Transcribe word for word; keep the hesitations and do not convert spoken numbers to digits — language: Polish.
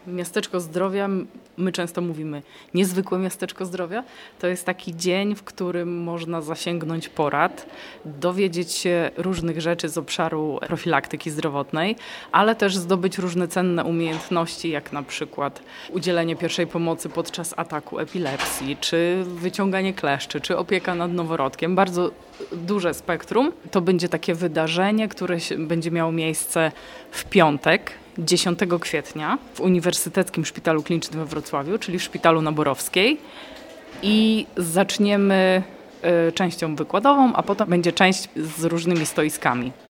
Miasteczko Zdrowia, my często mówimy niezwykłe Miasteczko Zdrowia, to jest taki dzień, w którym można zasięgnąć porad, dowiedzieć się różnych rzeczy z obszaru profilaktyki zdrowotnej, ale też zdobyć różne cenne umiejętności, jak na przykład udzielenie pierwszej pomocy podczas ataku epilepsji, czy wyciąganie kleszczy, czy opieka nad noworodkiem. Bardzo duże spektrum. To będzie takie wydarzenie, które się, będzie miało miejsce w piątek, dziesiątego kwietnia w Uniwersyteckim Szpitalu Klinicznym we Wrocławiu, czyli w Szpitalu na Borowskiej. I zaczniemy y, częścią wykładową, a potem będzie część z różnymi stoiskami.